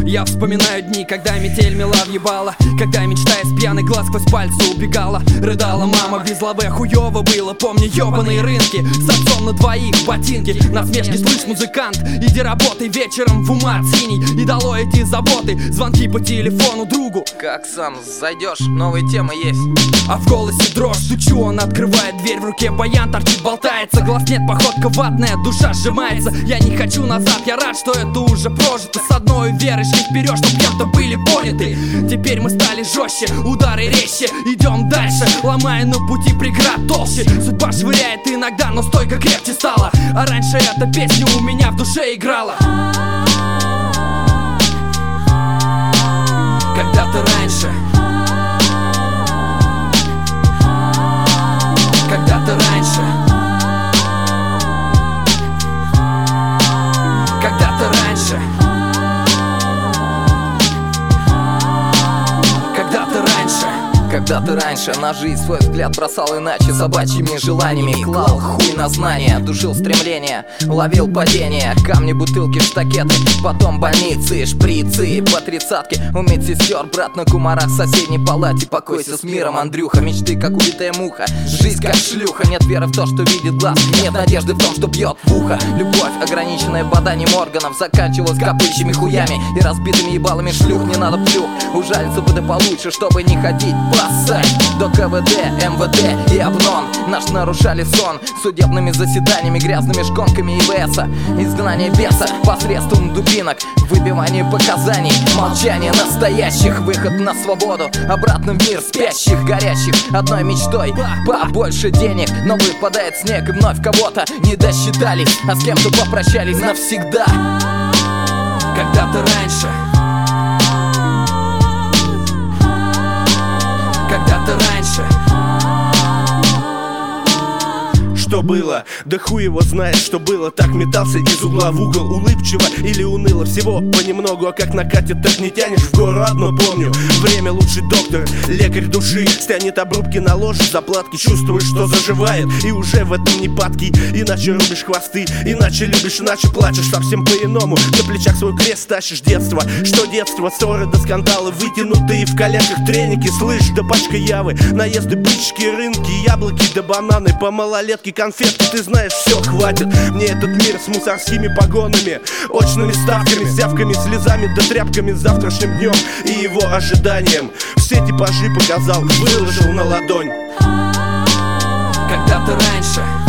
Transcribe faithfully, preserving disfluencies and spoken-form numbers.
Я вспоминаю дни, когда метель мела въебала, когда, мечтая с пьяных глаз, сквозь пальцы убегала. Рыдала мама, без лаве хуёво было. Помню ёбаные рынки, с отцом на двоих ботинки. Насмешки слышь, музыкант, иди работай вечером в ума синий. И дало эти заботы, звонки по телефону другу. Как сам зайдешь, новые темы есть. А в голосе дрожь, стучу, он открывает дверь, в руке баян торчит, болтается. Глаз нет, походка ватная, душа сжимается. Я не хочу назад, я рад, что это уже прожито. С одной верой шли вперед, чтоб кем-то были поняты. Теперь мы стали жестче, удары резче. Идем дальше, ломая на пути преград толще. Судьба швыряет иногда, но стойко крепче стала. А раньше эта песня у меня в душе играла. Когда-то раньше, когда-то раньше, когда-то раньше, когда-то раньше. Когда-то раньше на жизнь свой взгляд бросал иначе, собачьими желаниями клал хуй на знания, душил стремления, ловил падения. Камни, бутылки, штакеты, потом больницы, шприцы, по тридцатке. У медсестер, брат на кумарах в соседней палате. Покойся с миром, Андрюха, мечты как убитая муха. Жизнь как шлюха, нет веры в то, что видит глаз. Нет надежды в том, что бьет в ухо. Любовь, ограниченная боданием органов, заканчивалась копычьими хуями и разбитыми ебалами шлюх. Не надо плюх, ужалиться бы да получше, чтобы не ходить пасать до КВД, МВД и ОБНОН. Наш нарушали сон судебными заседаниями, грязными шконками ИВСа. Изгнание беса посредством дубинок, выбивание показаний, молчание настоящих, выход на свободу, обратно в мир спящих, горящих одной мечтой побольше денег. Но выпадает снег и вновь кого-то не досчитались, а с кем-то попрощались навсегда. Когда-то раньше, когда-то раньше. Что было? Да хуй его знает, что было. Так метался из угла в угол, улыбчиво или уныло. Всего понемногу, а как накатит, так не тянешь в гору. Одно помню, время лучший доктор, лекарь души. Стянет обрубки, наложит заплатки, чувствуешь, что заживает. И уже в этом не падки, иначе рубишь хвосты. Иначе любишь, иначе плачешь совсем по-иному. На плечах свой крест тащишь детство. Что детство? Ссоры до скандала, вытянутые в коленках треники. Слышь, да пачка явы, наезды, бычки, рынки, яблоки да бананы, по малолетке конфетки. Ты знаешь, все, хватит мне этот мир с мусорскими погонами, очными ставками, сявками, слезами да тряпками, завтрашним днем и его ожиданием. Все типажи показал, выложил на ладонь. Когда-то раньше,